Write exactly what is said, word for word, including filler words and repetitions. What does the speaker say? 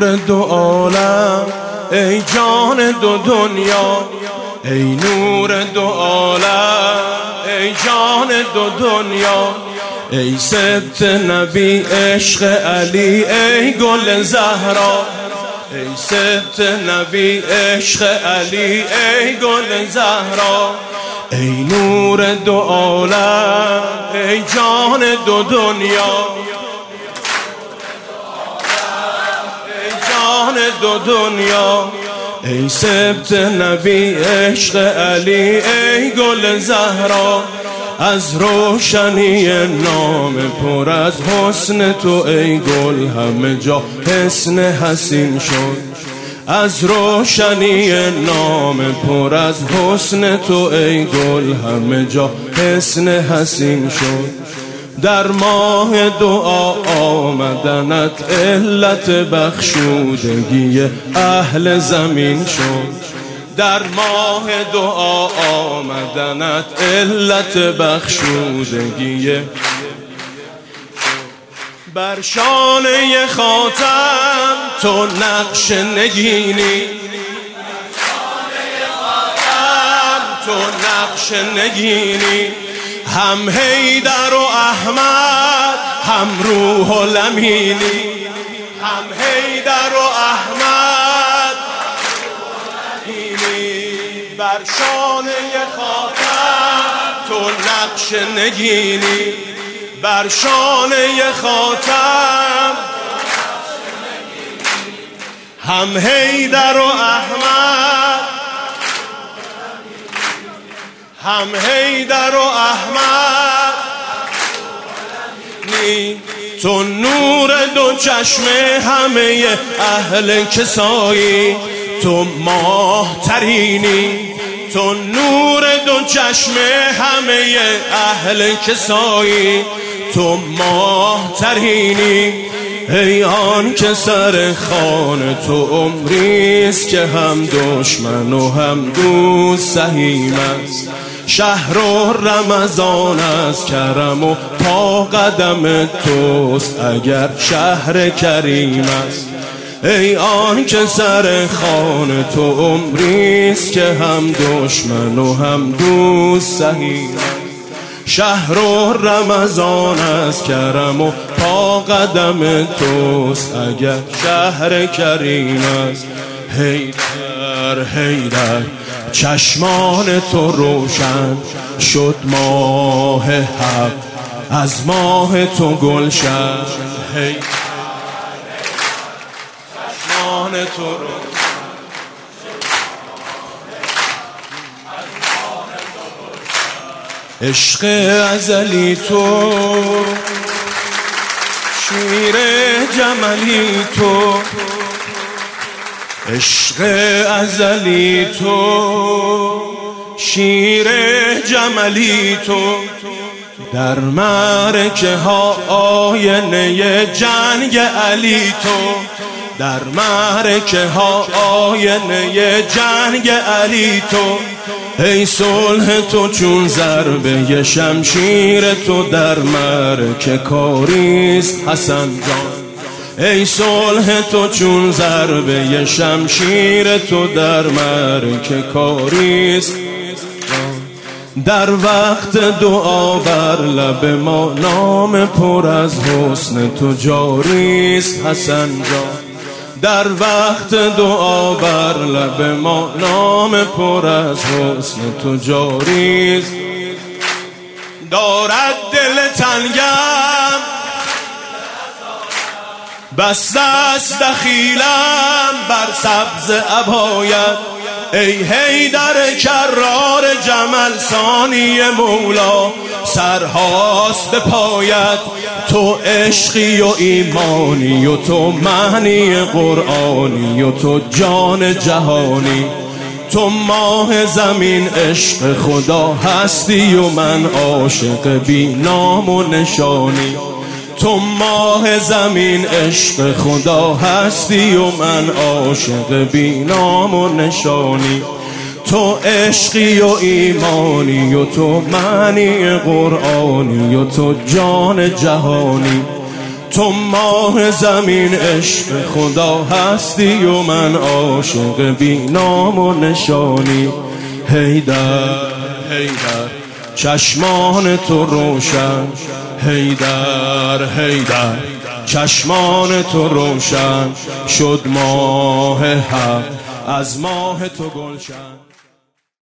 نور دو عالم، ای جان دو دنیا، ای نور دو عالم، ای جان دو دنیا، ای سبت نبی عشق علی، ای گل زهرا، ای سبت نبی عشق علی، ای گل زهرا، ای نور دو عالم، ای جان دو دنیا، ای جان دو دنیا، ای سبت نبی عشق علی، ای گل زهرا، از روشنی نام پر از حسن تو ای گل همه جا حسن حسین شد، از روشنی نام پر از حسن تو ای گل همه جا حسن حسین شد، در ماه دعا آمدنت علت بخشودگی اهل زمین شد، در ماه دعا آمدنت علت بخشودگی، بر شانه خاتم تو نقش نگینی، تو نقش نگینی، هم حیدر و احمد هم روح و لمینی، هم حیدر و احمد بر شانه خاتم تو نقش نگینی، بر شانه خاتم هم حیدر و احمد، هم حیدر و احمد نی، تو نور دو چشم همه اهل کسایی، تو ماه ترینی، تو نور دو چشم همه اهل کسایی، تو ماه ترینی، ای آن که سر خوان تو عمریست که هم دشمن و هم دوست سهیم است، شهر و رمضان از کرم و پا قدم توست اگر شهر کریم است، ای آن که سر خوان تو عمریست که هم دشمن و هم دوست سهیم، شهر و رمضان از کرم و پا قدم توست اگر شهر کریم است، حیدر حیدر چشمان تو روشن شد ماه حق از ماه تو گلشن، حیدر چشمان تو روشن عشق ازلی تو، شیر جملی تو، عشق ازلی تو، شیر جملی تو، در معرکه ها آینه جنگ علی تو، در معرکه ها آینه جنگ علی تو، ای صلح تو چون ضربه شمشیر تو، در معرکه کاریست حسن جان، ای صلح تو چون ضربه شمشیر تو، در معرکه کاریست، در وقت دعا بر لب ما نام پر از حسن تو جاریست حسن جان، در وقت دعا بر لب ما نام پر از حسن تو جاریست، دارد دل تنگم بس دست دخیلم بر سبز عبایت، ای حیدر کرار جمل ثانی مولا، سرهاست به پایت، تو عشقی و ایمانی و تو معنی قرآنی و تو جان جهانی، تو ماه زمین عشق خدا هستی و من عاشق بی نام و نشانی، تو ماه زمین عشق خدا هستی و من عاشق بی نام و نشانی، تو عشقی و ایمانی و تو معنی قرآنی و تو جان جهانی، تو ماه زمین عشق خدا هستی و من عاشق بی نام و نشانی. حیدر حیدر چشمان تو روشن، حیدر حیدر چشمان تو روشن، شد ماه حق از ماه تو گلشن.